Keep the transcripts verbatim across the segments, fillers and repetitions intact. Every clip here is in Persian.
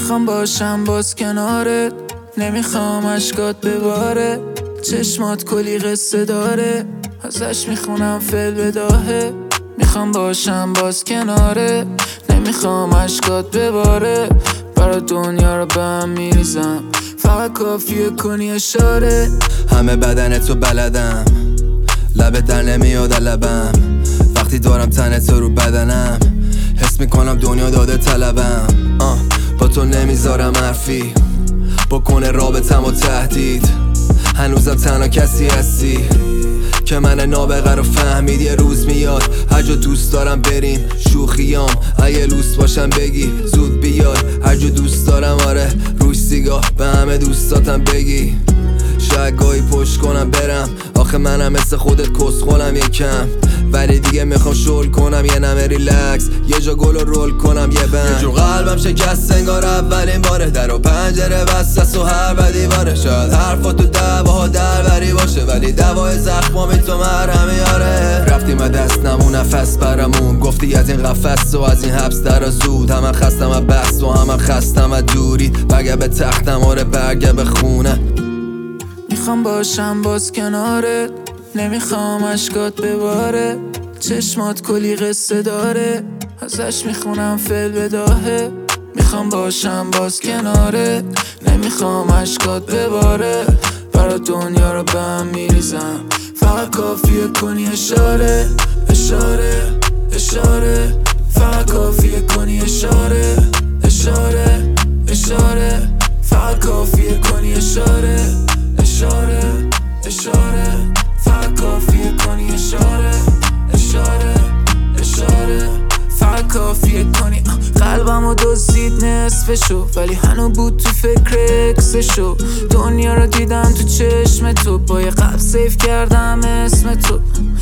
میخوام باشم باز کنارت، نمیخوام اشکات بباره. چشمات کلی قصه داره، ازش میخونم فل بداهه. میخوام باشم باز کناره، نمیخوام اشکات بباره. برا دنیا رو به هم میریزم، فقط کافیه کنی اشاره. همه بدنتو بلدم، لبت در نمیاد لبم. وقتی دارم تن تو رو بدنم، حس میکنم دنیا داده طلبم. آه با تو نمیذارم حرفی بکنه رابطم و تهدید. هنوزم تنها کسی هستی که من نابغه رو فهمید. یه روز میاد هر جا دوست دارم بریم شوخیام، اگه لوس باشم بگی زود بیای. هر جا دوست دارم آره روش سیگاه به همه دوستاتم بگی. شاید گاهی پشت کنم برم، آخه منم مثل خودت کسخولم یکم. ولی دیگه میخوام شل کنم یه نمه ریلکس، یه جا گل رو رول کنم یه بند. یه جور قلبم شکست انگار اولین باره، در و پنجره بسته و هر بدی باره. شاید حرفا تو دعواها دربری باشه، ولی دوای زخمامی تو مرهمی آره. رفتیم و دست نمون نفس برمون، گفتی از این قفس و از این حبس در زود. همه خستم و بس و همه خستم و دوری، بگه به تختم آره برگه به خونه. میخوام باشم باز کنارت، نمیخوام اشکات بباره. چشمات کلی قصه داره، ازش میخونم فل بداهه. میخوام باشم باز کنارت، نمیخوام اشکات بباره. برا دنیا رو به هم میریزم، فقط کافیه کنی اشاره. اشاره اشاره فقط کافیه کنی اشاره. اشاره اشاره فقط کافیه کنی اشاره. اشاره اشاره فقط کافیه کنی اشاره. اشاره اشاره فقط کافیه کنی. قلبمو دزدید نصفشو، ولی هنو بود تو فکر اکسشو. دنیا رو دیدم تو چشم تو، با یه قلب سیف کردم اسم تو.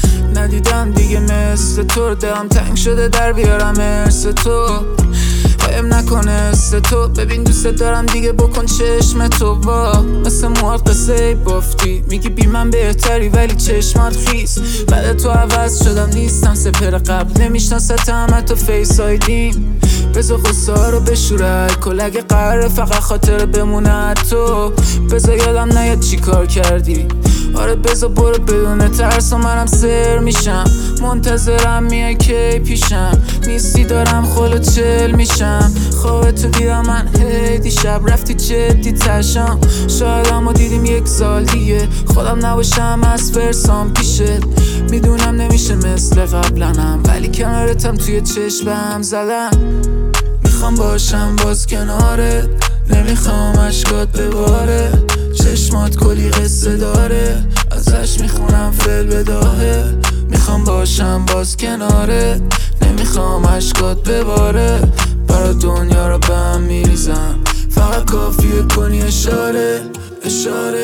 ندیدم دیگه مثل تو رو، دلم تنگ شده در بیارم ارث تو. قایم نکنه است تو، ببین دوست دارم دیگه بکن چشم تو. وا مثل موهات قصه بافتی، میگی بی من بهتری ولی چشمات خیس. بعد تو عوض شدم نیستم سپر قبل، نمیشناستم حتی فیس آیدیم. بذار غصه ها رو بشوره الکل، اگه قراره فقط خاطر بمونه تو. بذار یادم نیاد چی کار کردی، آره بذار برو بدون ترس و منم سر میشم. منتظرم میای کی پیشم، نیستی دارم خلو چل میشم. خوابتو دیدم من هی دیشب، رفتی جدی تشم. شایدمو دیدیم یک سال دیگه، خودم نباشم از فرسام پیشت. میدونم نمیشه مثل قبلنم، ولی کنارتم توی چشمم زدم. میخوام باشم باز کنارت، نمیخوام اشکات بباره. چشمات کلی قصه داره، ازش میخونم فل بداهه. میخوام باشم باز کنارت، نمیخوام اشکات بباره. برا دنیا رو به هم میریزم، فقط کافیه کنی اشاره. اشاره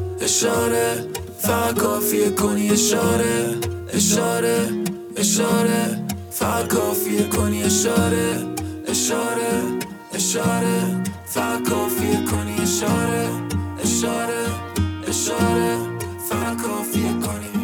اشاره فقط کافیه کنی اشاره. اشاره اشاره فقط کافیه کنی اشاره. اشاره اشاره فقط کافیه کنی اشاره. اشاره اشاره فقط کافیه کنی